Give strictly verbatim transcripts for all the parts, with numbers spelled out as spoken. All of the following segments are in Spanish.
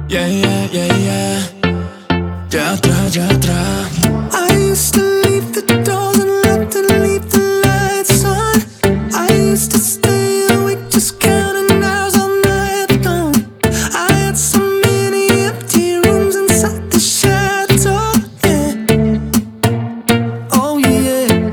Yeah, yeah, yeah, yeah. Ya atrás, ya atrás. I used to leave the doors unlocked and leave the lights on. I used to stay awake just counting hours all night long. I had so many empty rooms inside the shadow, yeah. Oh yeah.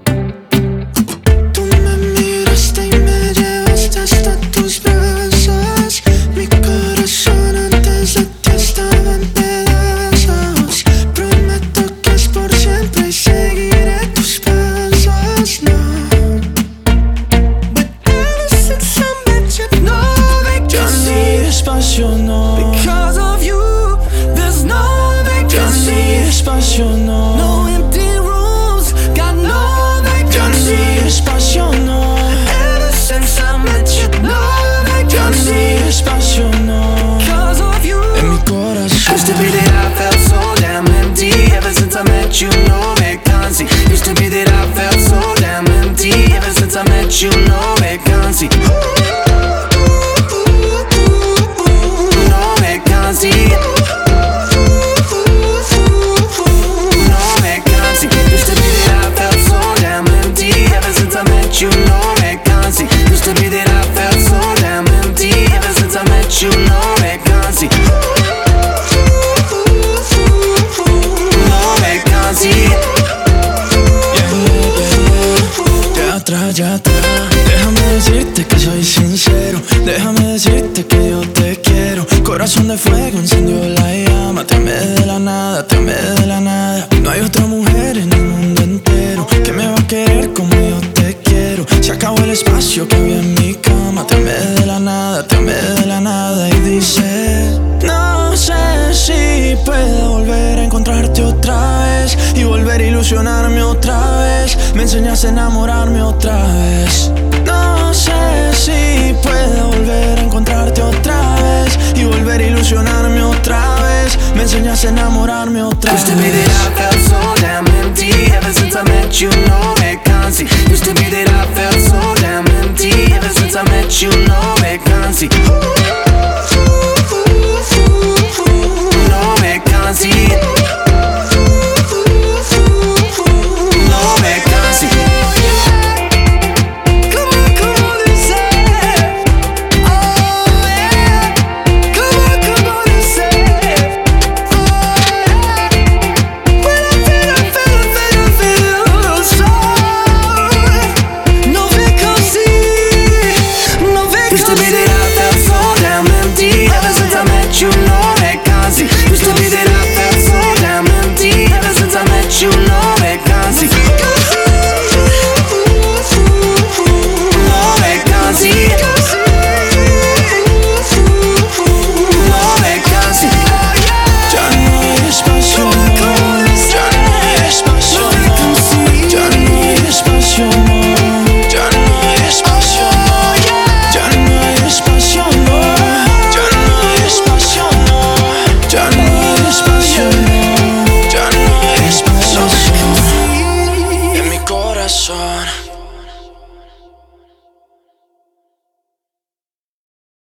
Tú me miraste y me llevaste hasta tus brazos. Mi corazón antes de ti estaba en pedazos. Prometo que es por siempre y seguiré tus pasos, no. But ever since I met you, no vacancy. Ya no hay espacio, no. Because of you, there's no Ya no vacancy. hay espacio, no. No empty rooms, got no Ya no vacancy. hay espacio, no. Ever since I met you, no Ya no vacancy. hay espacio, no. Because of you. En mi corazón. Used to be that I felt so damn empty. Ever since I met you, no vacancy. Used to be that I felt so damn empty. Ever since I met you, no vacancy. No vacancy. No vacancy. Used to be that I felt so damn empty. Ever since I met you, no vacancy. Used to be that I felt so damn empty. Ever since I met you, no vacancy. No vacancy. Yeah, yeah, yeah, yeah. Ya atrás, ya atrás. Déjame decirte que soy sincero. Déjame decirte que yo te quiero. Corazón de fuego encendió la llama. Te amé de la nada, te amé de la nada. No hay otra mujer en el mundo entero que me va a querer como yo te quiero. Se acabó el espacio que había en mi cama. Te amé de la nada, te amé de la nada. Y dice, no sé si puedo volver a encontrarte otra vez y volver a ilusionarme otra vez. Me enseñaste a enamorarme otra vez. No sé si puedo volver a encontrarte otra vez y volver a ilusionarme otra vez. Me enseñaste a enamorarme otra Used to be vez. that I felt so damn empty. Ever since I met you, no vacancy. Used to be that I felt so damn empty. Ever since I met you, no vacancy.